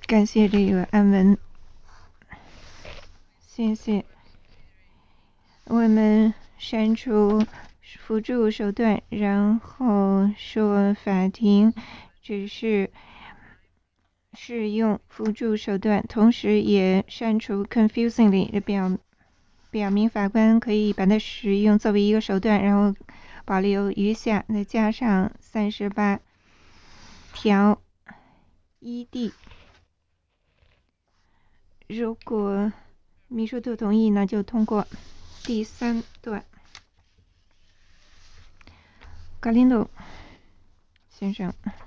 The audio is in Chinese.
感谢这个安文，谢谢。我们删除辅助手段，然后说法庭只是使用辅助手段，同时也删除 confusingly 表明法官可以把它使用作为一个手段，然后保留余下，再加上38条1D。如果秘书都同意，那就通过。第3段，格林斗先生。